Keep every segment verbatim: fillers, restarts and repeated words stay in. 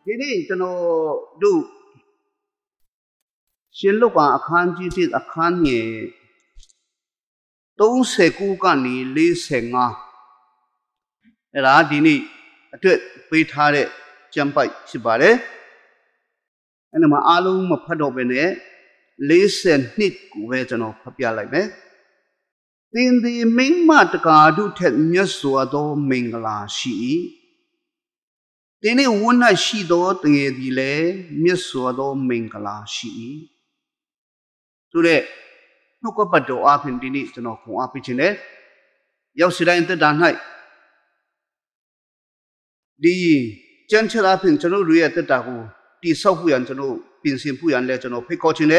ဒီနေ့ကျွန်တော်တို့ရှင်လုကာအခန်းကြီးတစ်အခန်းငယ်39ကနေ45အဲ့ဒါဒီနေ့အတွက်ပေးထားတဲ့ကျမ်းပိုက်ဖြစ်ပါတယ်အဲ့ဒီမှာအားလုံးမဖတ်တော့ဘဲနဲ့42ကိုပဲကျွန်တော်ဖတ်ပြလိုက်မယ်သင်သည်မိန်းမတကာတို့ထက်မြတ်စွာသောမင်္ဂလာရှိ၏သင်၏ဝန်း၌ရှိသောတငယ်သည်လည်းမြတ်စွာသောမင်္ဂလာရှိ၏ဆိုတဲ့နှုတ်ကပတ်တော်အပြင်ဒီနေ့ကျွန်တော်ခွန်အားပေးခြင်းနဲ့ရောက်စီတိုင်းသက်တာ၌ဒီကျမ်းချက်အပြင်ကျွန်တော်တို့ရဲ့သက်တာကိုတိဆောက်ဖို့ရန်ကျွန်တော်ပြင်ဆင်ဖို့ရန်လည်းကျွန်တော်ဖိတ်ခေါ်ခြင်းနဲ့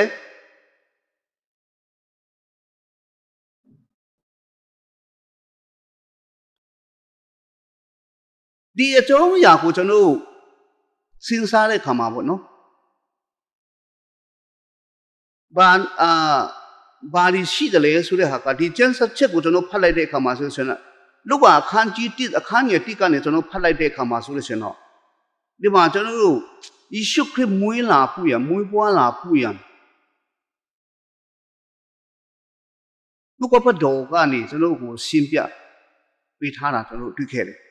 ဒီအကြောင်းအရာကိုကျွန်တော်စဉ်းစားတဲ့အခါမှာပေါ့နော်ဘာအာဘာလို့ရှိတယ်လဲဆိုတဲ့ဟာကဒီကျမ်းစာချက်ကိုကျွန်တော်ဖတ်လိုက်တဲ့အခါမှာဆိုရင်လူကအခန်းကြီးတစ်အခန်းငယ်တစ်ကနေကျွန်တော်ဖတ်လိုက်တဲ့အခါမှာဆိုလို့ရှိရင်တော့ဒီမှာကျွန်တော်တို့ယေရှုခရစ်မွေးလာဖို့ရမွေးပွားလာဖို့ရလူကပတ်တော်ကနေကျွန်တော်ကိုရှင်းပြပေးထားတာကျွန်တော်တွေ့ခဲ့တယ်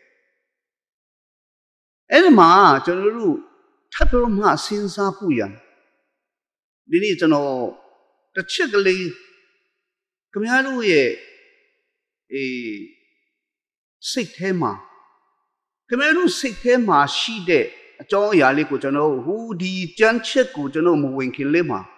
အဲ့ဒီမှာကျွန်တော်တို့ထပ်ပြီးမှစဉ်းစားဖို့ရဒီနေ့ကျွန်တော်တစ်ချက်ကလေးခင်ဗျားတို့ရဲ့အေးစိတ်ထဲမှာခင်ဗျားတို့စိတ်ထဲမှာရှိတဲ့အကြောင်းအရာလေးကိုကျွန်တော်ဟိုဒီကြမ်းချက်ကိုကျွန်တော်မဝင်ခင်လေးမှာ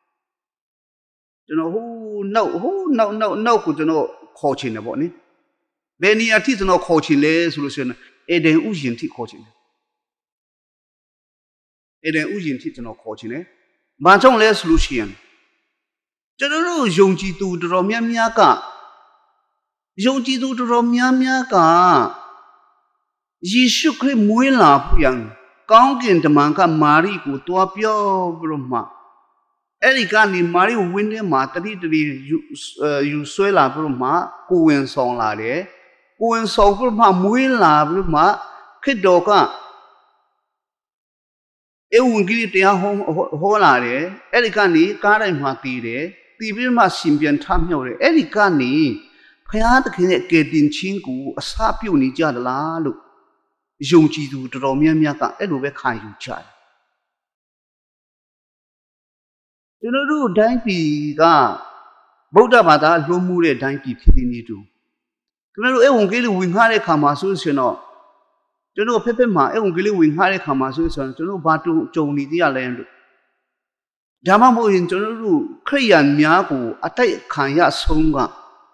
ကျွန်တော်ဟိုနောက်ဟိုနောက်နောက်နောက်ကိုကျွန်တော်ခေါ်ချင်တယ်ပေါ့နိဘယ်နေရာထိကျွန်တော်ခေါ်ချင်လဲဆိုလို့ရှိရင်အေဒင်ဥယျာဉ်ထိခေါ်ချင်တယ်အေဒင်ဥယျာဉ်ထိကျွန်တော်ခေါ်ချင်တယ်ဘာကြောင့်လဲဆိုလို့ရှိရင်ကျွန်တော်တို့ယုံကြည်သူတော်တော်များများကယုံကြည်သူတော်တော်များများကယေရှုခရစ်မွေးလာဖို့ရန်ကောင်းကင်တမန်ကမာရိကိုတွားပြောပြီးတော့မှအဲ့ဒီကနေမာရိဝင်းထဲမှာတတိတတိယူဆွဲလာပြီးတော့မှကိုဝင်ဆောင်လာတယ်ကိုဝင်ဆောင်ပြီးတော့မှမွေးလာပြီးတော့မှခရစ်တော်ကဧဝံဂေလိတရားဟောဟောလာတယ်အဲ့ဒီကနေကားတိုင်းမှာတည်တယ်တည်ပြီးမှရှင်ပြန်ထမြောက်တယ်အဲ့ဒီကနေဘုရားသခင်ရဲ့ကယ်တင်ခြင်းကိုအစပြုနေကြသလားလို့ယုံကြည်သူတော်တော်များများကအဲ့လိုပဲခံယူကြတယ်ကျွန်တော်တို့တိုင်းပြည်ကဗုဒ္ဓဘာသာလွှမ်းမိုးတဲ့တိုင်းပြည်ဖြစ်နေတူကျွန်တော်တို့ဧဝံဂေလိဝင်ငှားတဲ့ခါမှာဆိုရှင်တော့ကျွန်တော်ဖက်ဖက်မှာဧဝံဂေလိဝင်ငှားတဲ့ခါမှာဆိုရှင်ကျွန်တော်ဘာတုံကြုံနေသေးရလဲလို့ဒါမှမဟုတ်ရင်ကျွန်တော်တို့ခရိယန်များကိုအတိုက်ခံရဆုံးက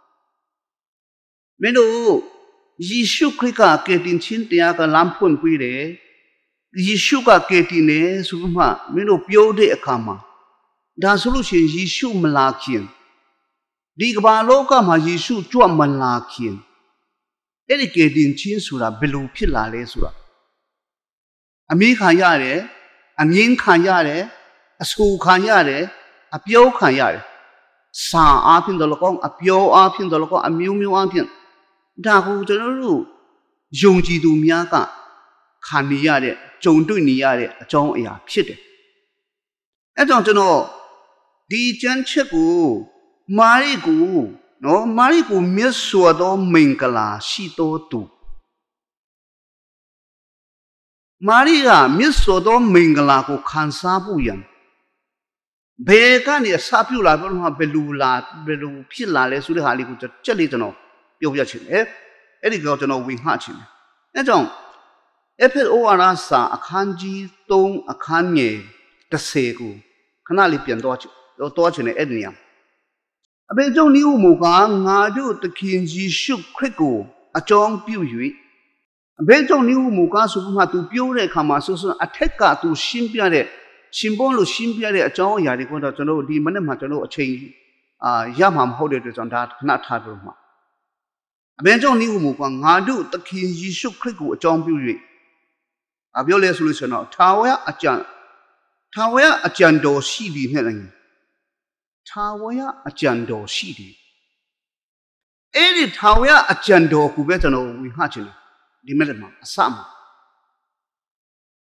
မင်းတို့ယေရှုခရစ်ကကယ်တင်ခြင်းတရားကလမ်းဖွင့်ပေးတယ်ယေရှုကကယ်တင်တယ်ဆိုမှမင်းတို့ပြောတဲ့အခါမှာဒါဆိုလို့ရှိရင်ယေရှုမလာခင်ဒီကမ္ဘာလောကမှာယေရှုကြွမလာခင်အဲ့ဒီကယ်တင်ခြင်းဆိုတာဘယ်လိုဖြစ်လာလဲဆိုတာအမိခံရတယ်အငင်းခံရတယ်အဆူခံရတယ်အပြောခံရတယ်စာအားဖြင့်တော့ကောင်းအပြောအားဖြင့်တော့ကောင်းအမျိုးမျိုးအားဖြင့်ဒါကိုကျွန်တော်တို့ယုံကြည်သူများကခံနေရတဲ့ကြုံတွေ့နေရတဲ့အကြောင်းအရာဖြစ်တယ်အဲကြောင့်ကျွန်တော်ဒီကျမ်းချက်ကိုမာရိကိုနော်မာရိကိုမြတ်စွာသောမင်္ဂလာရှိတော်သူမာရိကမြတ်စွာသောမင်္ဂလာကိုခံစားဖို့ရန်ဘယ်ကနေအစပြုလာပြီးတော့ဘယ်လိုလာဘယ်လိုဖြစ်လာလဲဆိုတဲ့ဟာလေးကိုချက်လေးကျွန်တော်ပြောပြချင်တယ်အဲ့ဒီကတော့ကျွန်တော်ဝင်ဟချင်တယ်အဲကြောင့်အဖေအိုအာရာစာအခန်းကြီးသုံးအခန်းငယ်30ကိုခဏလေးပြန်တော့တော့တော့ချင်တယ်အဲ့ဒီနေရာအဖေကြောင့်ဤဟုမူကားငါတို့သခင်ယေရှုခရစ်ကိုအကြောင်းပြု၍အဖေကြောင့်ဤဟုမူကားဆိုမှသူပြောတဲ့အခါမှာဆိုဆိုအထက်ကသူရှင်းပြတဲ့ရှင်ပေါ်လို့ရှင်းပြတဲ့အကြောင်းအရာတွေကိုတော့ကျွန်တော်ဒီမနေ့မှကျွန်တော်အချိန်အာရမှာမဟုတ်တဲ့အတွက်ကျွန်တော်ဒါခဏထားပြီးမှအဘယ်ကြောင့်ဤဟုမူကားငါတို့သခင်ယေရှုခရစ်ကိုအကြောင်းပြု၍အပြောလဲဆိုလို့ဆိုတော့ထာဝရအကြံထာဝရအကြံတော်ရှိသည်နဲ့လည်းထာဝရအကြံတော်ရှိသည်အဲ့ဒီထာဝရအကြံတော်ကိုပဲကျွန်တော်ဝင်ဟချင်တယ်ဒီမဲ့မှာအစမှာ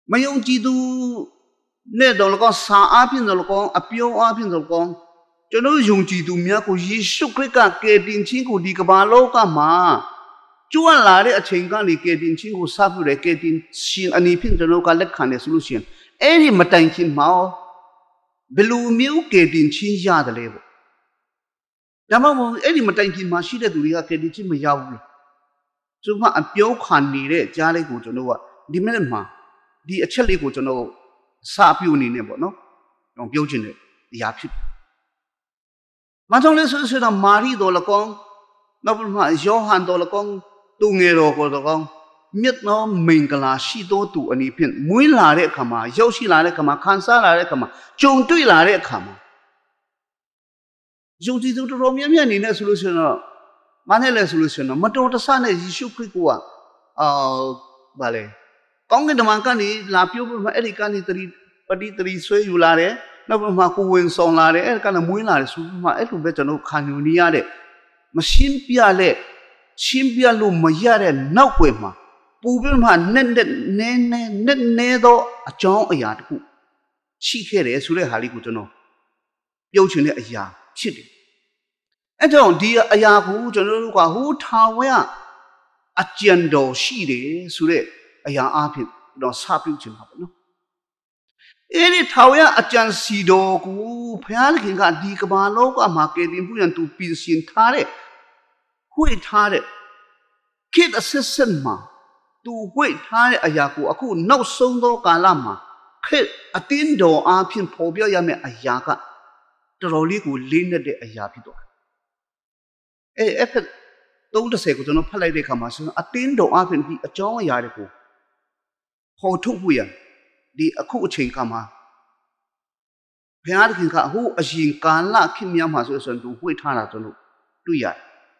မယုံကြည်သူနဲ့တော့လောကစာအပြင်တော့လောကအပြောအပြင်တော့လောကကျွန်တော်ယုံကြည်သူများကိုယေရှုခရစ်ကကယ်တင်ခြင်းကိုဒီကမ္ဘာလောကမှာကျွမ်းလာတဲ့အချိန်ကနေကယ်တင်ခြင်းကိုစပြုတယ်ကယ်တင်ရှင်အနိဖြင့်ကျွန်တော်ကလက်ခံတယ်ဆိုလို့ရှိရင်အဲ့ဒီမတိုင်ခင်မှာဘယ်လိုမျိုးကယ်တင်ခြင်းရတယ်လဲပေါ့ဒါမှမဟုတ်အဲ့ဒီမတိုင်ခင်မှာရှိတဲ့သူတွေကကယ်တင်ခြင်းမရဘူးလားဆိုမှအပြောခံနေတဲ့ကြားလေးကိုကျွန်တော်ကဒီမိနစ်မှာဒီအချက်လေးကိုကျွန်တော်စပြုအနေနဲ့ပေါ့နော်ကျွန်တော်ပြောချင်တယ်အရာဖြစ်မကြောင့်လဲဆိုတော့မာရီတော်လကောင်နောက်ပြီးမှယောဟန်တော်လကောင်သူငယ်တော်ကိုတော်ကောင်မြတ်သောမင်္ဂလာရှိသောသူအနေဖြင့်မွေးလာတဲ့အခါမှာရောက်ရှိလာတဲ့အခါမှာခံစားလာတဲ့အခါမှာကြုံတွေ့လာတဲ့အခါမှာယုံကြည်သူတော်တော်များများအနေနဲ့ဆိုလို့ရှိရင်တော့မနဲ့လဲဆိုလို့ရှိရင်တော့မတော်တဆနဲ့ယေရှုခရစ်ကိုကအာဗာလေကောင်းကင်တမန်ကနေလာပြောပြီးမှအဲ့ဒီကနေတတိပတိတတိဆွဲယူလာတယ်နောက်ပြီးမှကိုဝင်ဆောင်လာတယ်အဲ့ဒီကနေမွေးလာတယ်ဆိုပြီးမှအဲ့လိုပဲကျွန်တော်ခံယူနေရတဲ့မရှင်းပြတဲ့ရှင်းပြလို့မရတဲ့နောက်ွယ်မှာပူပြီးမှနဲ့နဲ့နဲနဲနဲ့နဲသောအကြောင်းအရာတခုရှိခဲ့တယ်ဆိုတဲ့ဟာလေးကိုကျွန်တော်ပြောချင်တဲ့အရာဖြစ်တယ်အဲ့ကြောင့်ဒီအရာကိုကျွန်တော်တို့ကဟိုထာဝရအကျဉ်တော်ရှိတယ်ဆိုတဲ့အရာအဖြစ်တော့စပြုချင်ပါပေါ့နော်အဲ့ဒီထာဝရအကျဉ်စီတော်ကိုဘုရားသခင်ကဒီကမ္ဘာလောကမှာကယ်တင်ဖို့ရန်သူပြင်ဆင်ထားတဲ့ဝှေ့ထားတဲ့ခေတ်အဆက်ဆက်မှာသူဝှေ့ထားတဲ့အရာကိုအခုနောက်ဆုံးသောကာလမှာခေတ်အတင်းတော်အဖြစ်ပေါ်ပြရမယ့်အရာကတော်တော်လေးကိုလေးနက်တဲ့အရာဖြစ်သွားတယ်အဲ့အဲ့သုံးတစ်ကိုကျွန်တော်ဖတ်လိုက်တဲ့အခါမှာဆိုအတင်းတော်အဖြစ်ဒီအကြောင်းအရာတွေကိုဟောထုတ်ဖို့ရဒီအခုအချိန်ကမှာဘုရားသခင်ကဟိုအရင်ကာလခေတ်များမှာဆိုဆိုသူဝှေ့ထားတာကျွန်တော်တွေ့ရတယ်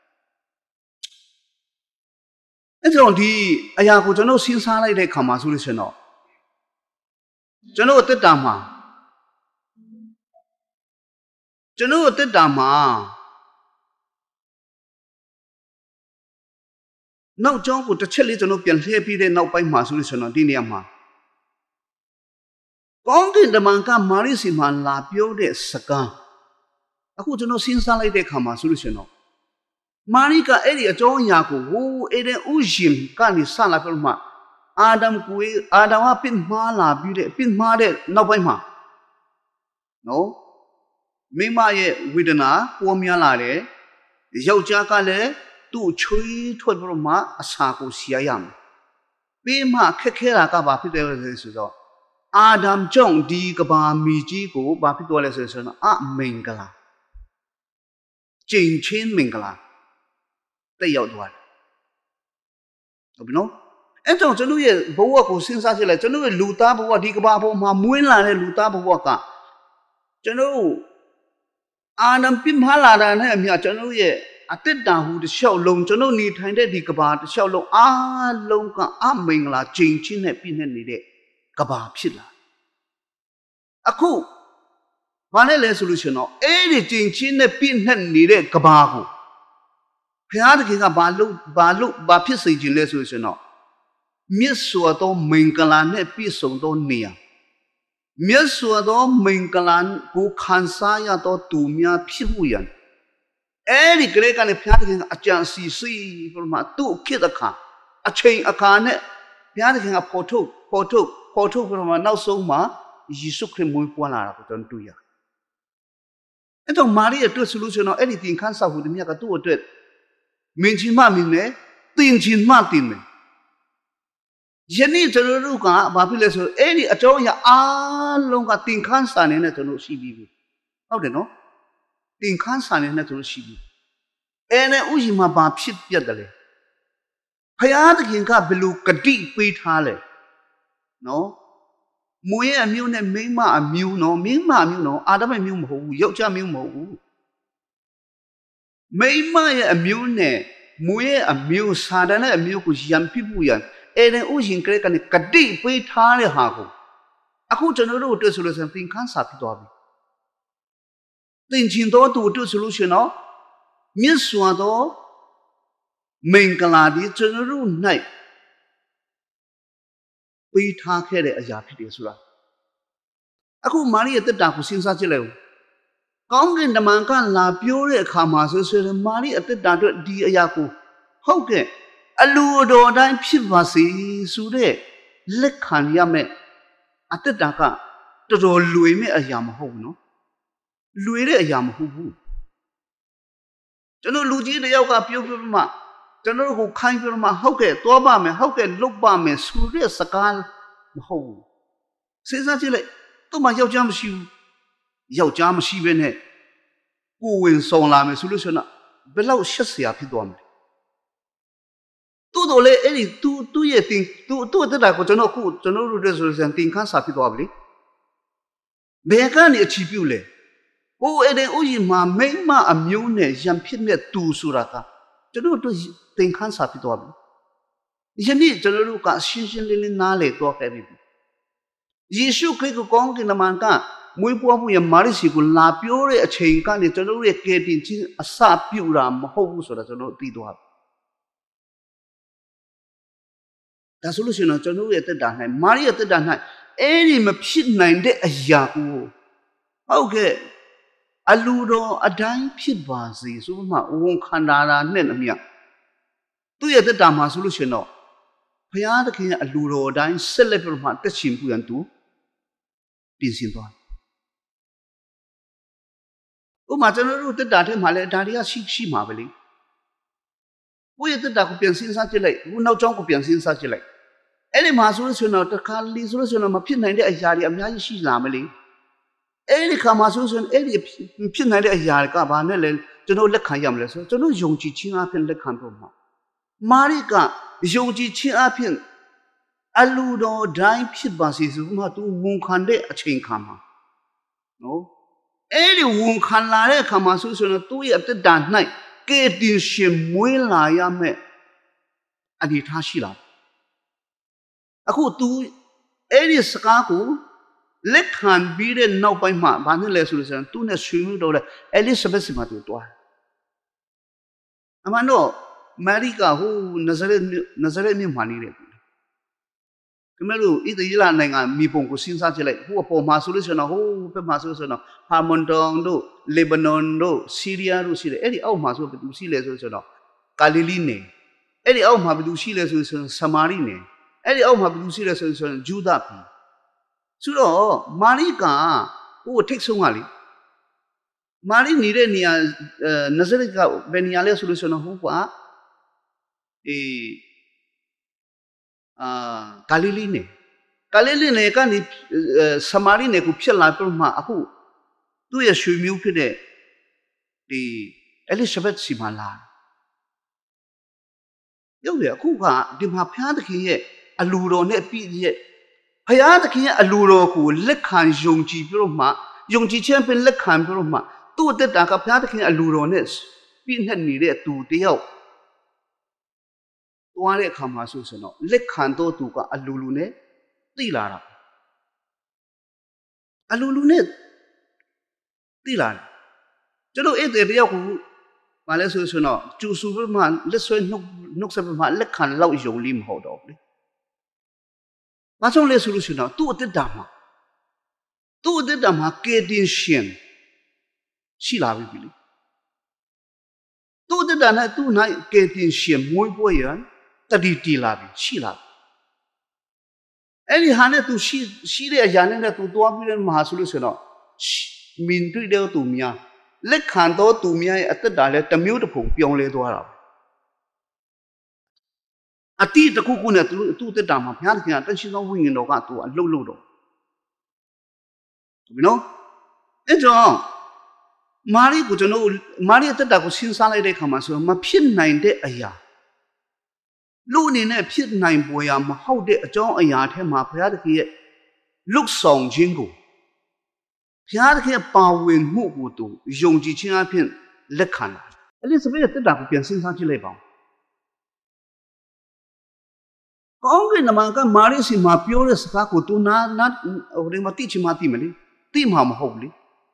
အဲ့ကြောင့်ဒီအရာကိုကျွန်တော်စဉ်းစားလိုက်တဲ့အခါမှာဆိုလို့ရှိရင်တော့ကျွန်တော်အသက်တာမှာကျွန်တော်အသက်တာမှာနောက်ကျောင်းကိုတစ်ချက်လေးကျွန်တော်ပြန်လှည့်ပြီးတဲ့နောက်ပိုင်းမှာဆိုလို့ရှိရင်တော့ဒီနေရာမှာကောင်းကင်တမန်ကမာရိစီမှာလာပြောတဲ့စကားအခုကျွန်တော်စဉ်းစားလိုက်တဲ့အခါမှာဆိုလို့ရှိရင်တော့မာရိကအဲ့ဒီအကြောင်းအရာကိုဟိုအေဒင်ဥရှင်ကနေဆလာပြောမှအာဒမ်ကိုအာဒမ်ကပြစ်မှားလာပြီးတဲ့ပြစ်မှားတဲ့နောက်ပိုင်းမှာနော်မိမရဲ့ဝေဒနာပေါ်များလာတယ်ယောက်ျားကလည်းသူ့ချွေးထွက်ပြီးတော့မှအစာကိုစီရရမယ်ပြီးမှခက်ခဲတာကဘာဖြစ်တယ်လဲဆိုတော့အာဒမ်ကြောင့်ဒီကဘာမီကြီးကိုဘာဖြစ်သွားလဲဆိုတော့အမင်္ဂလာကျင့်ချင်းမင်္ဂလာတက်ရောက်သွားတယ်ဟုတ်ပြီနော်အဲ့တော့ကျွန်တော်ရဲ့ဘဝကိုစဉ်းစားကြည့်လိုက်ကျွန်တော်ရဲ့လူသားဘဝဒီကဘာဘဝမှာမွေးလာတဲ့လူသားဘဝကကျွန်တော်အာနံပြမလာတာနဲ့အမြကျွန်တော်ရဲ့အတ္တဟူတစ်လျှောက်လုံးကျွန်တော်နေထိုင်တဲ့ဒီကဘာတစ်လျှောက်လုံးအားလုံးကအမင်္ဂလာကျင့်ချင်းနဲ့ပြည့်နေနေတဲ့ကဘာဖြစ်လာအခုဘာလဲလဲဆိုလို့ရှိရင်တော့အဲ့ဒီကျင့်ချင်းနဲ့ပြည့်နေနေတဲ့ကဘာကိုဘုရားသခင်ကဘာလို့ဘာလို့ဘာဖြစ်စေခြင်းလဲဆိုရင်တော့မြတ်စွာသောမင်္ဂလာနဲ့ပြည့်စုံသောနေရာမြတ်စွာသောမင်္ဂလာကိုခံစားရသောသူများဖြစ်ဖို့ရန်အဲ့ဒီကလေးကလည်းဘုရားသခင်ကအကြံစီစီပြမသူ့ခေတ်အခါအချိန်အခါနဲ့ဘုရားသခင်ကပေါ်ထုတ်ပေါ်ထုတ်ပေါ်ထုတ်ပြမနောက်ဆုံးမှာယေရှုခရစ်မွေးဖွားလာတာကိုကျွန်တော်တွေ့ရအဲ့တော့မာရိအတွက်ဆိုလို့ရှိရင်တော့အဲ့ဒီသင်ခန်းစာဟူသည်မြတ်ကသူ့အတွက်မင်းချင်းမမင်းနဲ့တင်ချင်းမတင်မယ်ယနေ့ကျွန်တော်တို့ကဘာဖြစ်လဲဆိုတော့အဲ့ဒီအကြောင်းအရာအားလုံးကသင်ခန်းစာနေနဲ့ကျွန်တော်ရှိပြီးပြီဟုတ်တယ်နော်သင်ခန်းစာနေနဲ့ကျွန်တော်ရှိပြီးအဲ့နဲ့ဥယျာဉ်မှာဘာဖြစ်ပြတ်တယ်လဲဖယားသခင်ကဘယ်လိုဂတိပေးထားလဲနော်မွေးအမျိုးနဲ့မိန်းမအမျိုးနော်မိန်းမအမျိုးနော်အာဒမအမျိုးမဟုတ်ဘူးယောက်ျားမျိုးမဟုတ်ဘူးမိန်းမရဲ့အမျိုးနဲ့မွေးရဲ့အမျိုးစာတန်ရဲ့အမျိုးကိုရံပြဖို့ရန်အဲ့ဒီဥရှင်ကလေးကနေဂတိပေးထားတဲ့ဟာကိုအခုကျွန်တော်တို့တွေ့ဆိုလို့ဆိုရင်သင်ခန်းစာဖြစ်သွားပြီသင်ချင်းတော်သူတွေ့ဆိုလို့ရှိရင်တော့မြတ်စွာသောမင်္ဂလာဒီကျွန်တော်တို့၌ပေးထားခဲ့တဲ့အရာဖြစ်တယ်ဆိုတာအခုမာရိရဲ့တက်တာကိုစဉ်းစားကြည့်လိုက်ဦးကောင်းကင်တမန်ကလာပြောတဲ့အခါမှာဆိုဆိုရင်မာရိအတက်တာအတွက်ဒီအရာကိုဟုတ်ကဲ့အလူတော်အတိုင်းဖြစ်ပါစေဆိုတဲ့လက်ခံရမယ်အတက်တာကတော်တော်လွေမဲ့အရာမဟုတ်ဘူးနော်လွေတဲ့အရာမဟုတ်ဘူးကျွန်တော်လူကြီးတယောက်ကပြောပြမှကျွန်တော်ကိုခိုင်းပြမှဟုတ်ကဲ့သွားပါမယ်ဟုတ်ကဲ့လုပ်ပါမယ်ဆိုတဲ့စကားမဟုတ်ဘူးစဉ်းစားကြည့်လိုက်သူ့မှာယောက်ျားမရှိဘူးယောက်ျားမရှိဘဲနဲ့ကိုဝင်ဆောင်လာမယ်ဆိုလို့ဆိုတော့ဘယ်လောက်ရှက်စရာဖြစ်သွားမလဲသူ့တို့လေအဲ့ဒီသူသူ့ရဲ့တင်သူသူ့တက်တာကိုကျွန်တော်ခုကျွန်တော်တို့ရဲ့ဆိုရင်တင်ခန်းစာဖြစ်သွားပြီလေဘယ်ကနေအချီပြုတ်လဲဟိုအဲ့ဒီဥယျာဉ်မှာမိမအမျိုးနဲ့ရံဖြစ်မဲ့သူဆိုတာကကျွန်တော်တို့တင်ခန်းစာဖြစ်သွားပြီယနေ့ကျွန်တော်တို့ကရှင်းရှင်းလင်းလင်းနားလေတော့ခဲ့ပြီယေရှုခရစ်ကိုကောင်းကင်တမန်ကမွေးဖွားမှုရဲ့မာရိစီကိုလာပြောတဲ့အချိန်ကနေကျွန်တော်တို့ရဲ့ကယ်တင်ခြင်းအစပြုတာမဟုတ်ဘူးဆိုတာကျွန်တော်သိသွားပြီဒါဆိုလို့ရှိရင်ကျွန်တော်ရဲ့တက်တာ၌မာရိရဲ့တက်တာ၌အဲ့ဒီမဖြစ်နိုင်တဲ့အရာကိုဟုတ်ကဲ့အလူတော်အတိုင်းဖြစ်ပါစေဆိုမှဝန်ခံတာနဲ့အမြတ်သူ့ရဲ့တက်တာမှာဆိုလို့ရှိရင်တော့ဘုရားသခင်ရဲ့အလူတော်အတိုင်းဆက်လက်ပြီးမှတက်ရှင်ပြုရန်သူပြင်ဆင်သွားဥပမာကျွန်တော်တို့တက်တာထဲမှာလည်းဒါတွေကရှိရှိမှာပဲလေကိုယ့်ရဲ့တက်တာကိုပြင်ဆင်စားကြည့်လိုက်ခုနောက်ကျောင်းကိုပြင်ဆင်စားကြည့်လိုက်အဲ့ဒီမှာဆိုလို့ရှိရင်တော့တခါလီဆိုလို့ရှိရင်တော့မဖြစ်နိုင်တဲ့အရာတွေအများကြီးရှိလာမလေအဲ့ဒီခါမှာဆိုလို့ရှိရင်အဲ့ဒီဖြစ်နိုင်တဲ့အရာကဘာနဲ့လဲကျွန်တော်လက်ခံရမလဲဆိုတော့ကျွန်တော်ယုံကြည်ခြင်းအပြင်လက်ခံတော့မှာမာရိကယုံကြည်ခြင်းအပြင်အလူတော်တိုင်းဖြစ်ပါစေဆိုမှသူဝန်ခံတဲ့အချိန်ခါမှာနော်အဲ့ဒီဝန်ခံလာတဲ့အခါမှာဆိုဆိုရင်သူ့ရဲ့အတ္တ၌ကဲတင်ရှင်မွေးလာရမယ်အနေထားရှိလာအခု तू အဲ့ဒီစကားကိုလက်ခံပြီးတဲ့နောက်ပိုင်းမှာဘာနဲ့လဲဆိုလို့ဆိုရင်သူနဲ့ဆွေးနွေးတော့လေအဲလစ်ဇဘက်စီမှာသူတွားအမှန်တော့မာရိကဟိုနဇရက်နဇရက်မြို့မှာနေတယ်ခင်ဗျားတို့ဣသရေလနိုင်ငံမြေပုံကိုစဉ်းစားကြည့်လိုက်ဟိုအပေါ်မှာဆိုလို့ဆိုရင်ဟိုဘက်မှာဆိုလို့ဆိုရင်ဟာမွန်တောင်တို့လေဘနွန်တို့ဆီးရီးယားတို့ရှိတယ်အဲ့ဒီအောက်မှာဆိုဘယ်သူရှိလဲဆိုဆိုတော့ဂါလိလိနယ်အဲ့ဒီအောက်မှာဘယ်သူရှိလဲဆိုဆိုဆမာရိနယ်အဲ့ဒီအောက်မှာဘယ်သူရှိလဲဆိုဆိုဂျူဒပြည်ဆိုတော့မာရိကဟိုထိတ်ဆုံးကလေမာရိနေတဲ့နေရာနဇရက်ကဘယ်နေရာလဲဆိုလို့ဆိုတော့ဟိုကအေးအာဂါလိလိနယ်ဂါလိလိနယ်ကနေဆမာရိနယ်ကိုဖြစ်လာပြီးမှအခုသူ့ရဲ့ရွှေမျိုးဖြစ်တဲ့ဒီအဲလိဇဘက်စီမလာရုပ်ရအခုကဒီမှာဖျားသခင်ရဲ့အလူတော်နဲ့ပြည့်ရဲ့ဘုရားသခင်ရဲ့အလူတော်ကိုလက်ခံယုံကြည်ပြီးတော့မှယုံကြည်ခြင်းဖြင့်လက်ခံပြီးတော့မှသူ့အတ္တကဘုရားသခင်အလူတော်နဲ့ပြည့်နှက်နေတဲ့သူတယောက်တွားတဲ့အခါမှာဆိုစတော့လက်ခံတော့သူကအလူလူနဲ့သိလာတာအလူလူနဲ့သိလာတယ်ကျွန်တော်အဲ့တဲ့တယောက်ကိုဘာလဲဆိုဆိုတော့ကျူဆူပြီးမှလက်ဆွဲနှုတ်နှုတ်ဆက်ပြီးမှလက်ခံလောက်ယုံလိမမဟုတ်တော့ဘူးဘာကြောင့်လဲဆိုလို့ရှိရင်တော့သူ့အတ္တမှာသူ့အတ္တမှာကယ်တင်ရှင်ရှိလာပြီလေသူ့အတ္တနဲ့သူ့၌ကယ်တင်ရှင်မွေးပွေးရန်တတိတီလာပြီရှိလာပြီအဲ့ဒီဟာနဲ့သူရှိရှိတဲ့အရာနဲ့သူသွားပြီးတဲ့မှာဆိုလို့ရှိရင်တော့မင်းတွေ့တဲ့သူများလက်ခံတော့သူများရဲ့အတ္တလည်းတစ်မျိုးတစ်ပုံပြောင်းလဲသွားတာအတိတခုခုနဲ့သူသူ့အတ္တမှာဘုရားသခင်ကတန်ရှင်းသောဝိညာဉ်တော်ကသူအလှုပ်လှုပ်တော့ဟုတ်ပြီနော်အဲ့တော့မာရိကိုကျွန်တော်မာရိရဲ့အတ္တကိုစဉ်းစားလိုက်တဲ့အခါမှာဆိုမဖြစ်နိုင်တဲ့အရာလူအနေနဲ့ဖြစ်နိုင်ပေါ်ရာမဟုတ်တဲ့အကြောင်းအရာထဲမှာဘုရားသခင်ရဲ့လွတ်ဆောင်ခြင်းကိုဘုရားသခင်ပါဝင်မှုကိုသူယုံကြည်ခြင်းအဖြစ်လက်ခံလာအဲ့ဒီစပယ်ရဲ့အတ္တကိုပြန်စဉ်းစားကြည့်လိုက်ပါဦးကောင်းကင်တမန်ကမာရိစီမှာပြောတဲ့စကားကိုသူနာနာဟိုဒီမှာတိချင်မှတိမလဲတိမှာမဟုတ်လေ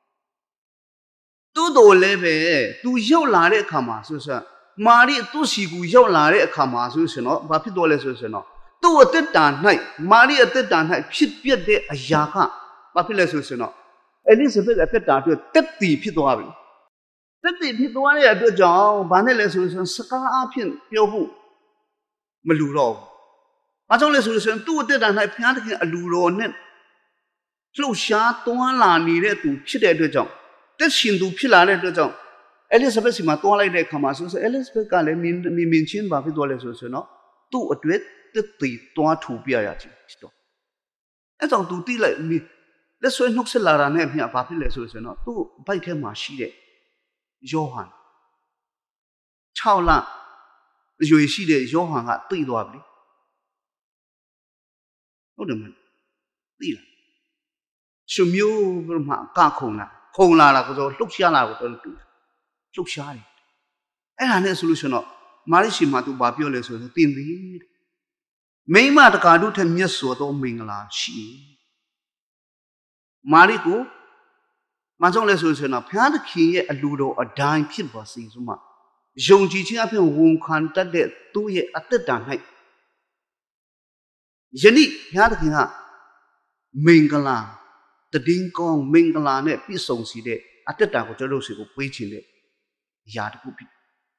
သူ့တော်လည်းပဲသူရောက်လာတဲ့အခါမှာဆိုဆိုမာရိသူ့စီကူရောက်လာတဲ့အခါမှာဆိုဆိုတော့ဘာဖြစ်တော့လဲဆိုဆိုတော့သူ都得打奈，玛丽得打奈，撇别的哎呀个，把皮来说说喏，哎，你是不是得打对得地皮多少？得地皮多少也多讲，把那来说说，十个阿片标布没路了，把这来说说，都得打奈，偏得个路了呢，路下多哪里的都撇来多讲，得新都撇来的多讲，哎，你是不是嘛多来的看嘛？说是哎，你是不是干来面面面前把皮多来说说喏，都对。得对多图表呀，就知道。一种土地来，你那所以弄些拉拉那片把皮来说说呢，都白天马西的，约翰，超啦，瑞士的约翰啊，对多不哩？我怎么对了？什么不嘛？干空啦，空啦啦，或者录下啦，或者对，录下的。哎，那那 solution 哦，马来西亚都把表来说说，定的。没嘛的卡都他们说到明了是，马里古，马上来说说呢，偏的企业路路啊，单皮不是什么，用之前偏文看得的都也啊得单还，人力偏的企业明个啦，的顶讲明个啦呢，比上时的啊得单个做老师个亏钱的，压的不比。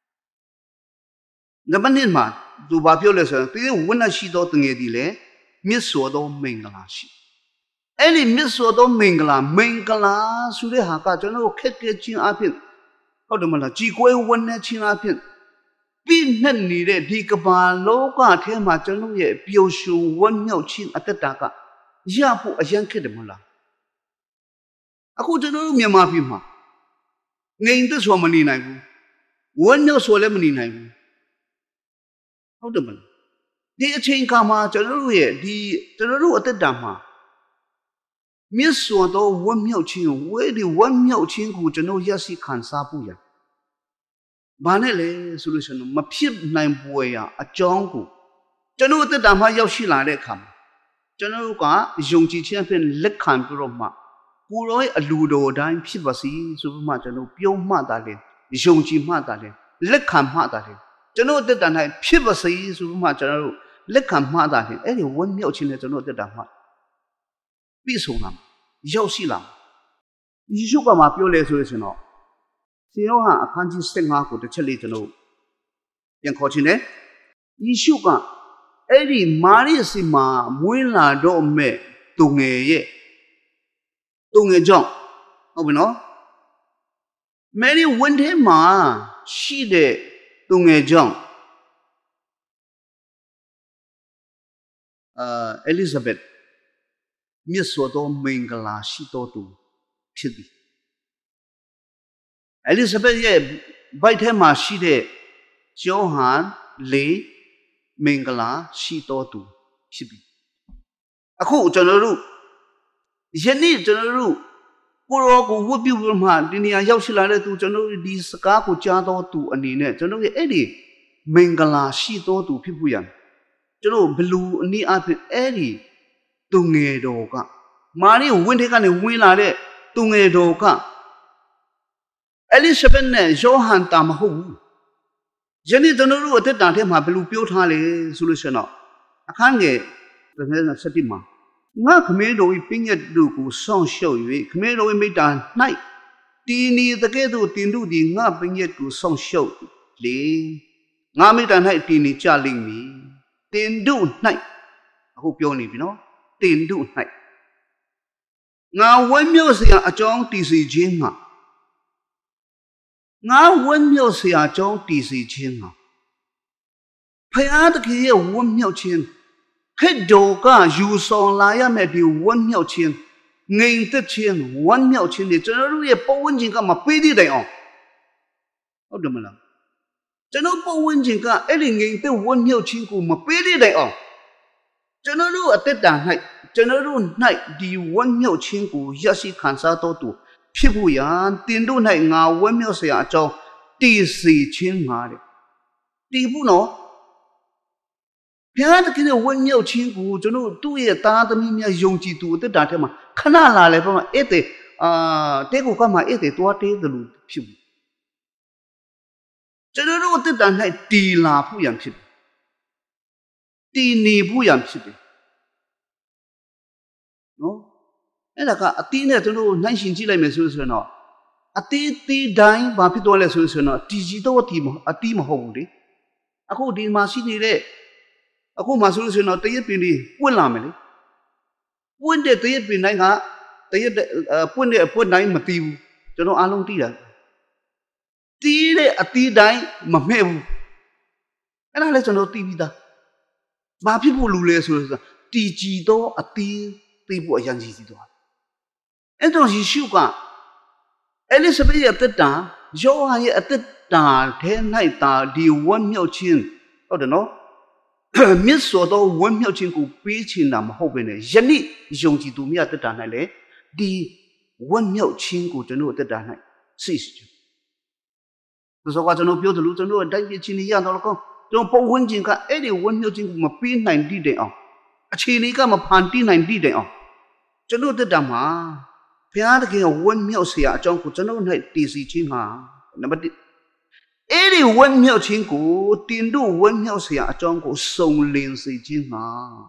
那么你嘛，都把表来说，对于我那许多东西的嘞，没说到明个啦是，哎，你没说到明个啦，明个啦，说的下个就那个开开金阿片，好的嘛啦，几个问那金阿片，比那你嘞，第个把老家天嘛，就那个表现温妙亲啊，得大个，也不啊样开的嘛啦，啊，或者那面嘛片嘛，你都说嘛你那个，温妙说了嘛你那个。好的嘛，你一天干嘛？就那路耶，你就那路得干嘛？没说到文庙亲，为了文庙亲故，就那也是看啥不呀？嘛那嘞，说的是呢，嘛偏难不呀？啊，讲过，就那得干嘛？要去哪里看？就那个用之前偏来看不了嘛？不然啊，路路单偏不是，是不嘛？就那表嘛大嘞，用之嘛大嘞，来看嘛大嘞。就那得单还偏不是说嘛，就那来看嘛大的，哎，你文庙亲的就那得单嘛，必说啦，要死啦，你说干嘛表来说的是喏，只要哈看见生下过的出来就那，bien考清呢，你说干，哎，你马来西亚每拿到没东野耶，东野庄，好不喏，没你问题嘛，是的。东野庄，呃，Elizabeth， 没说到明个啦，许多都撇的。Elizabeth 也白天嘛是的，小汉雷明个啦，许多都撇的。啊，可真的路，现在真的路，不然我我比如嘛，你呀要起来了都真的历史家国家多都安尼呢，真的哎哩，明个啦，许多都撇不一样。就那不如你阿边哎哩，东野多个，马里问题看你问哪里，东野多个，哎哩这边呢，小汉大马好，现在真的如果在当天嘛，不如表他嘞，说的是喏，看个，真的是的嘛，我可没容易毕业如果上小学，可没容易没当奈，第二这个都顶住的，我毕业都上小嘞，我没当奈第二家里面。tiền đủ này, aku biểu ni bino, tiền đủ này. Nga wen miao siya achong ti si jing nga. Nga wen miao siya achong ti si jing nga. Phai a ta ki ye wen miao chen. Khai do ka yu song la ya me di wen miao chen. Ngin te chen wen miao chen ni zhen ru ye po wen jing ka ma pi di dai ong. Au de ma la. Cho nó bao nhiêu chuyện cả, ấy là người ta muốn nhiều chuyện của mà biết đi đấy à? Cho nóรู้ở tết đàn này, cho nóรู้này đi muốn nhiều chuyện của giá trị khán giả to tu, phía bùi an tiền đô này ngào muốn nhiều sự cho tỷ sĩ chuyện ngà đấy, tỷ bù nó, phía đó cái này muốn nhiều chuyện của cho nó tu ye ta ta mình nhà dùng chỉ tu tết đàn thế mà, khán giả là lại mà, ấy thế à, thế của các mà ấy thế tua thế từ lúc phía cho nên nó tết đàn này tỷ là phụ yangဖြစ်တီနေဖို့ရန်ဖြစ်တယ်နော်အဲ့ဒါကအတီးနဲ့ကျွန်တော်နှိုင်းရှင်ကြည့်လိုက်မယ်ဆိုဆိုတော့အတီးတီးတိုင်းဘာဖြစ်သွားလဲဆိုဆိုတော့တီကြီးတော့တီအတီးမဟုတ်ဘူးလေအခုဒီမှာရှိနေတဲ့အခုမှဆိုလို့ဆိုတော့တရက်ပင်လေးပွင့်လာမယ်လေပွင့်တဲ့တရက်ပင်တိုင်းကတရက်ပွင့်တဲ့အပွင့်တိုင်းမတီးဘူးကျွန်တော်အားလုံးတီးတာတီးတဲ့အတီးတိုင်းမမဲ့ဘူးအဲ့ဒါလည်းကျွန်တော်တီးပြီးသားဘာဖြစ်ဖို့လူလဲဆိုတော့တီကြီးတော့အတီးတီးဖို့အရင်ကြီးစီသွားအဲ့တော့ယေရှုကအဲလိဇဘက်ရဲ့အသက်တာယောဟန်ရဲ့အသက်တာထဲ၌တာဒီဝမ်းမြောက်ခြင်းဟုတ်တယ်နော်မြစ်စောတော့ဝမ်းမြောက်ခြင်းကိုပေးချင်တာမဟုတ်ဘဲနဲ့ယနေ့ယုံကြည်သူများအသက်တာ၌လည်းဒီဝမ်းမြောက်ခြင်းကိုကျွန်တော်အသက်တာ၌စိတ်ရှိတယ်ဆိုတော့ကျွန်တော်ပြောတယ်လို့ကျွန်တော်အတိုင်းပြချင်းရတော့ကောကျွန်တော်ပုံဝင်ခြင်းကအဲ့ဒီဝမ်းမြောက်ခြင်းကိုမပေးနိုင်တည်တယ်အောင်အခြေအနေကမဖန်တီးနိုင်တည်တယ်အောင်ကျွန်တော်အသက်တာမှာဘုရားသခင်ကဝမ်းမြောက်เสียအကြောင်းကိုကျွန်တော်၌တည်စီခြင်းဟာနံပါတ်တစ်အဲ့ဒီဝမ်းမြောက်ခြင်းကိုတင်တို့ဝမ်းမြောက်เสียအကြောင်းကိုစုံလင်စေခြင်းဟာ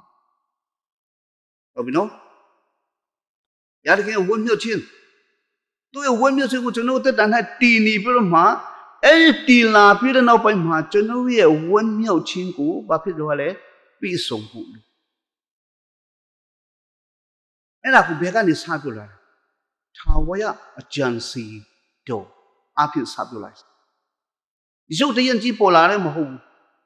ဟုတ်ပြီနော်ဘုရားသခင်ကဝမ်းမြောက်ခြင်းသူ့ရဲ့ဝမ်းမြောက်ခြင်းကိုကျွန်တော်တက်တန်၌တည်နေပြီးတော့မှအဲ့ဒီတည်လာပြီးတဲ့နောက်ပိုင်းမှာကျွန်တော်ရဲ့ဝမ်းမြောက်ခြင်းကိုဘာဖြစ်လို့လဲပြီးဆုံးဖို့အဲ့ဒါကိုဘယ်ကနေစပြလာလဲထာဝရအကြံစီတော့အဖြစ်စပြလိုက်ရုပ်တရက်ကြီးပေါ်လာတယ်မဟုတ်ဘူး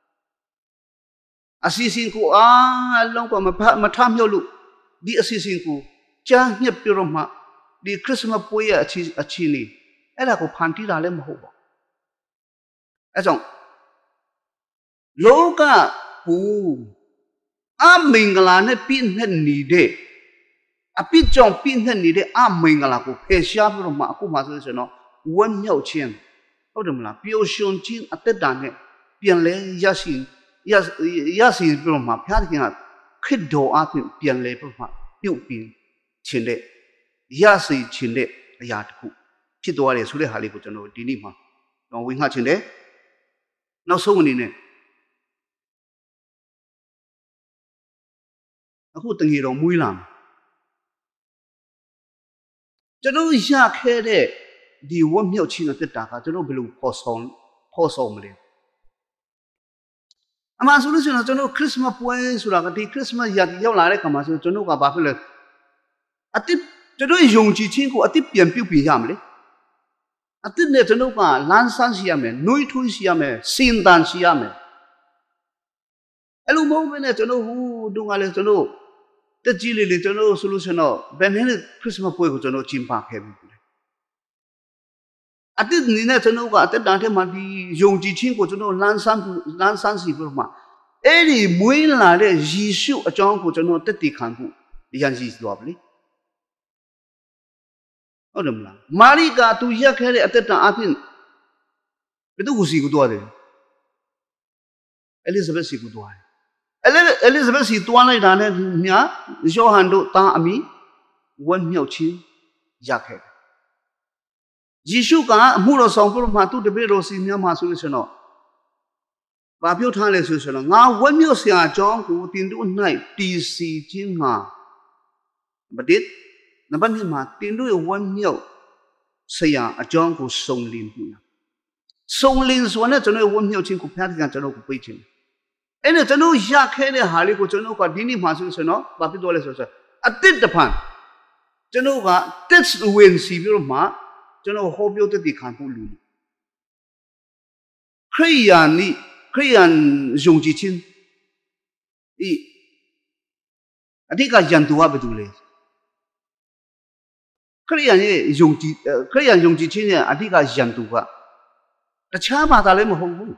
အစီအစဉ်ကိုအားလုံးကမဖမထမြောက်လို့ဒီအစီအစဉ်ကိုကြားညက်ပြတော့မှဒီခရစ်စမတ်ပွဲရဲ့အခြေအခြေအနေအဲ့ဒါကိုဖန်တီးတာလည်းမဟုတ်ပါဘူးအဲ့ကြောင့်လောကဘူးအမင်္ဂလာနဲ့ပြည့်နဲ့နေတဲ့အပြစ်ကြောင့်ပြည့်နဲ့နေတဲ့အမင်္ဂလာကိုဖယ်ရှားပြီးတော့မှအခုမှဆိုရင်တော့ဝမ်းမြောက်ခြင်းဟုတ်တယ်မလားပျော်ရွှင်ခြင်းအသက်တာနဲ့ပြန်လဲရရှိရရရှိပြီးတော့မှဘုရားသခင်ကခရစ်တော်အပြင်ပြန်လဲပြီးမှပြုတ်ပြီးခြင်းတဲ့ရရှိခြင်းတဲ့အရာတစ်ခုဖြစ်သွားတယ်ဆိုတဲ့ဟာလေးကိုကျွန်တော်ဒီနေ့မှာတော့ဝင်ငှခြင်းတယ်နောက်ဆုံးအနေနဲ့အခုတငယ်တော်မွေးလာမယ်ကျွန်တော်ရခဲ့တဲ့ဒီဝတ်မြောက်ခြင်းနဲ့တက်တာကကျွန်တော်ဘယ်လိုပေါ်ဆောင်ပေါ်ဆောင်မလဲအမှန်ဆိုလို့ရှိရင်ကျွန်တော်ခရစ်စမတ်ပွဲဆိုတာကဒီခရစ်စမတ်ရက်ရောက်လာတဲ့ခါမှာဆိုကျွန်တော်ကဘာဖြစ်လဲအတိကျွန်တော်ယုံကြည်ခြင်းကိုအတိပြန်ပြုတ်ပြရမလဲအတိနဲ့ကျွန်တော်ကလမ်းဆန်းရှိရမယ်နှွေးထွေးရှိရမယ်စင်တန်ရှိရမယ်အဲ့လိုမဟုတ်ဘဲနဲ့ကျွန်တော်ဟိုတုန်းကလည်းကျွန်တော်တက်ကြီးလေးလေးကျွန်တော်ဆိုလို့ရှိရင်တော့ဘယ်နည်းနဲ့ခရစ်စမတ်ပွဲကိုကျွန်တော်ကျင်းပခဲ့ပြီအတိနေနဲ့ကျွန်တော်ကအတက်တန်ထဲမှာဒီယုံကြည်ခြင်းကိုကျွန်တော်လမ်းဆန်းလမ်းဆန်းစီပြီးမှအဲ့ဒီမွေးလာတဲ့ယေရှုအကြောင်းကိုကျွန်တော်တက်တည်ခံဖို့ရန်ရှိသွားပြီဟုတ်တယ်မလားမာရိကာသူရက်ခဲ့တဲ့အတက်တန်အပြင်ဘယ်သူကိုစီကိုသွားတယ်အဲလိဇဘက်စီကိုသွားတယ်အဲလိဇဘက်စီသွားလိုက်တာနဲ့မြာယောဟန်တို့တာအမိဝမ်းမြောက်ခြင်းရခဲ့တယ်ယေရှုကအမှုတော်ဆောင်ပြီးမှသူ့တပည့်တော်စီများမှာဆိုလို့ရှိရင်တော့ဘာပြောထားလဲဆိုဆိုတော့ငါဝမ်းမြောက်စရာအကြောင်းကိုတင်တို့၌တည်စီခြင်းငါမဒစ်နံပါတ်နှစ်မှာတင်တို့ရဲ့ဝမ်းမြောက်စရာအကြောင်းကိုစုံလင်မှုစုံလင်ဆိုတဲ့ကျွန်တော်ဝမ်းမြောက်ခြင်းကိုဖျားတဲ့ကျွန်တော်ကိုပေးခြင်းအဲ့ဒါကျွန်တော်ရခဲ့တဲ့ဟာလေးကိုကျွန်တော်ကဒီနေ့မှာဆိုဆိုတော့ဘာဖြစ်တော့လဲဆိုဆိုအတိတ်တဖန်ကျွန်တော်ကတက်ဝင်စီပြီးတော့မှကျွန်တော်ဟောပြောတဲ့ဒီခံဖို့လူခရိယာနိခရိယန်ယုံကြည်ခြင်းဤအဓိကယန်သူကဘာတူလဲခရိယန်ရဲ့ယုံကြည်ခရိယန်ယုံကြည်ခြင်းရဲ့အဓိကယန်သူကတခြားဘာသာလည်းမဟုတ်ဘူး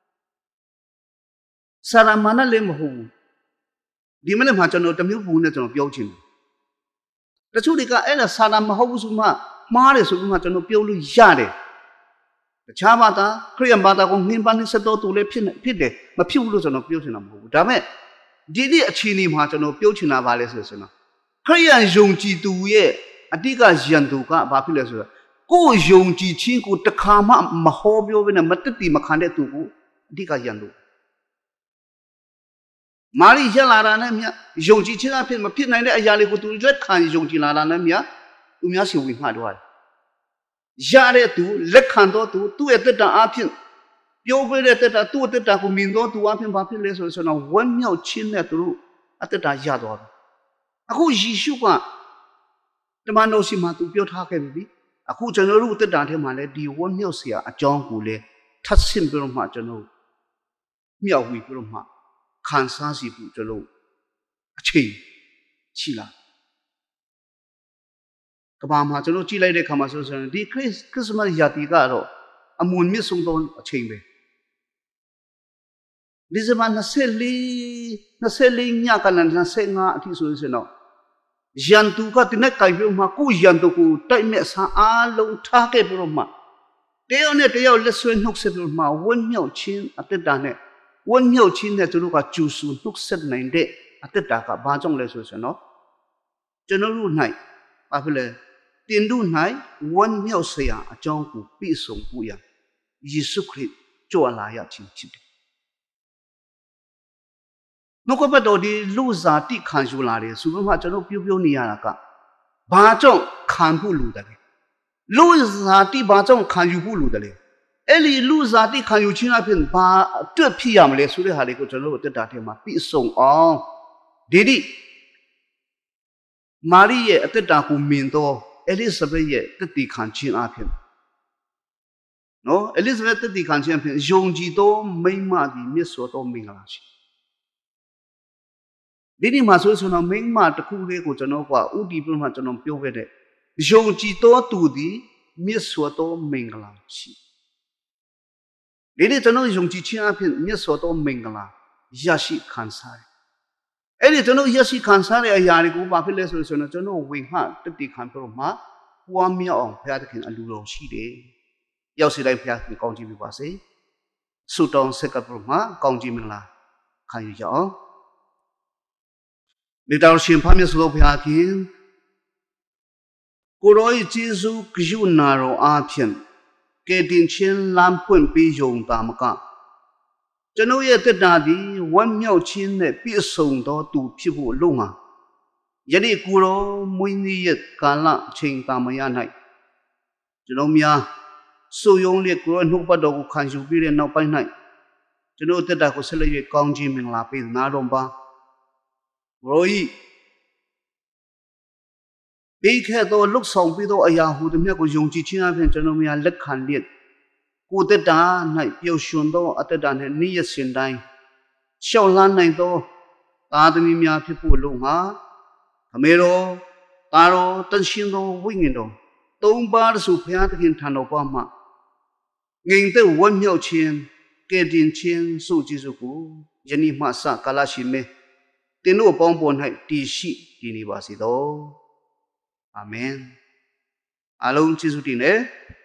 စာရမဏေလည်းမဟုတ်ဘူးဒီမနေ့မှာကျွန်တော်တမျိုးပူနဲ့ကျွန်တော်ပြောချင်တယ်တချို့တွေကအဲ့ဒါစာရမဟုတ်ဘူးဆိုမှမှားတယ်ဆိုမှကျွန်တော်ပြောလို့ရတယ်တခြားဘာသာခရိယန်ဘာသာကိုနှင်းပန်းနှဆက်တော့သူလည်းဖြစ်ဖြစ်တယ်မဖြစ်ဘူးလို့ကျွန်တော်ပြောချင်တာမဟုတ်ဘူးဒါပေမဲ့ဒီနေ့အခြေအနေမှာကျွန်တော်ပြောချင်တာပါလဲဆိုဆိုတော့ခရိယန်ယုံကြည်သူရဲ့အတိကယန်သူကဘာဖြစ်လဲဆိုတော့ကိုယ်ယုံကြည်ခြင်းကိုတခါမှမဟောပြောဘဲနဲ့မတက်တည်မခံတဲ့သူကိုအတိကယန်သူမာရီရလာတာနဲ့မြတ်ယုံကြည်ခြင်းအဖြစ်မဖြစ်နိုင်တဲ့အရာလေးကိုသူလက်ခံယုံကြည်လာတာနဲ့မြတ်သူများစီဝင်မှတ်သွားတယ်ရတဲ့သူလက်ခံတော့သူသူ့ရဲ့တက်တာအဖြစ်ပြောပြတဲ့တက်တာသူ့တက်တာကိုမြင်တော့သူအဖြစ်ဘာဖြစ်လဲဆိုတော့ဝမ်းမြောက်ခြင်းနဲ့သူတို့အတက်တာရသွားတယ်အခုယေရှုကတမန်တော်စီမှာသူပြောထားခဲ့ပြီအခုကျွန်တော်တို့တက်တာထဲမှာလည်းဒီဝမ်းမြောက်စရာအကြောင်းကိုလည်းထပ်ဆင့်ပြီးတော့မှကျွန်တော်မြောက်ဝီပြီးတော့မှခံစားစီဖို့ကျွန်တော်အချိန်ရှိလားကဘာမှာကျွန်တော်ကြည့်လိုက်တဲ့ခါမှာဆိုရင်ဒီခရစ်ခရစ်မတ်ရာသီကတော့အမွန်မြင့်ဆုံးသောအချိန်ပဲဒီဇင်ဘာ၂၄ညကလည်း၂၅အထိဆိုရင်တော့ရန်သူကတနေ့ကြိုက်ပြီးမှကိုရန်သူကိုတိုက်မဲ့ဆန်းအားလုံးထားခဲ့ပြီးတော့မှတယောက်နဲ့တယောက်လက်ဆွဲနှုတ်ဆက်ပြီးမှဝန်းမြောက်ခြင်းအတ္တတာနဲ့ဝန်းမြောက်ခြင်းနဲ့သူတို့ကကျူဆူနှုတ်ဆက်နိုင်တဲ့အတ္တတာကဘာကြောင့်လဲဆိုရင်တော့ကျွန်တော်တို့၌ဘာဖြစ်လဲတင်တို့၌ဝန်းမြောက်စရာအကြောင်းကိုပြည့်စုံဖို့ရယေရှုခရစ်ကြွလာရခြင်းဖြစ်တယ်နှုတ်ကပတ်တော်ဒီလူစားတိခံယူလာတယ်ဆိုပြီးမှကျွန်တော်ပြောပြောနေရတာကဘာကြောင့်ခံဖို့လိုတယ်လူစားတိဘာကြောင့်ခံယူဖို့လိုတယ်အဲ့ဒီလူစားတိခံယူခြင်းအဖြစ်ဘာအတွက်ဖြစ်ရမလဲဆိုတဲ့ဟာလေးကိုကျွန်တော်တို့တက်တာထဲမှာပြည့်စုံအောင်ဒီဒီမာရိရဲ့အသက်တာကိုမြင်တော့အဲလိဇဘက်ရဲ့တတိခံခြင်းအဖြစ်နော်အဲလိဇဘက်တတိခံခြင်းအဖြစ်ယုံကြည်သောမိန်းမသည်မြတ်စွာသောမင်္ဂလာရှိဒီနေ့မှာဆိုဆိုတော့မိန်းမတစ်ခုလေးကိုကျွန်တော်ကဥတီပြမှကျွန်တော်ပြောခဲ့တဲ့ယုံကြည်သောသူသည်မြတ်စွာသောမင်္ဂလာရှိဒီနေ့ကျွန်တော်ယုံကြည်ခြင်းအဖြစ်မြတ်စွာသောမင်္ဂလာရရှိခံစားတယ်အဲ့ဒီကျွန်တော်ရရှိခံစားတဲ့အရာတွေကိုဘာဖြစ်လဲဆိုတော့ကျွန်တော်ဝင်မှတတိခံပြတော့မှပွားများအောင်ဘုရားသခင်အလိုတော်ရှိတယ်ရောက်စီတိုင်းဘုရားသခင်ကောင်းချီးပေးပါစေဆုတောင်းဆက်ကပ်ပြတော့မှကောင်းချီးမင်္ဂလာခံယူကြအောင်ဒီတော်ရှင်ဖမြတ်စွာဘုရားခင်ကိုရောဤကျေးဇူးကရုဏာတော်အားဖြင့်ကယ်တင်ခြင်းလမ်းပွင့်ပေးယုံတာမကကျွန်ုပ်ရဲ့တက်တာသည်ဝမ်းမြောက်ခြင်းနဲ့ပြည့်စုံသောသူဖြစ်ဖို့လုံမှာယနေ့ကိုရောမွေးနေ့ရက်ကာလအချိန်တာမရ၌ကျွန်တော်များစုယုံလက်ကိုရောနှုတ်ပတ်တော်ကိုခံယူပြီးတဲ့နောက်ပိုင်း၌ကျွန်တော်တက်တာကိုဆက်လက်၍ကောင်းခြင်းမင်္ဂလာပေးနာတော်ပါရောဤဒီခဲ့သောလုဆောင်ပြီးသောအရာဟူသည်မြတ်ကိုယုံကြည်ခြင်းအပြင်ကျွန်တော်များလက်ခံလျက်ကိုတက်တာ၌ပျော်ရွှင်သောအတ္တတာနှင့်နေ့ရက်စဉ်တိုင်းရှောက်လန်းနိုင်သောသာသမီများဖြစ်ဖို့လုံငါခမေတော်တာတော်တန်ရှင်သောဝိညာဉ်တော်သုံးပါးစုဘုရားသခင်ထံတော်ပါမှငြိမ်သက်ဝမ်းမြောက်ခြင်းကယ်တင်ခြင်းစုကျေးဇူးကိုယနေ့မှစကာလရှိမဲတင်တို့အပေါင်းပေါ်၌တည်ရှိတည်နေပါစေသောအာမင်အလုံးကျေးဇူးတင်တယ်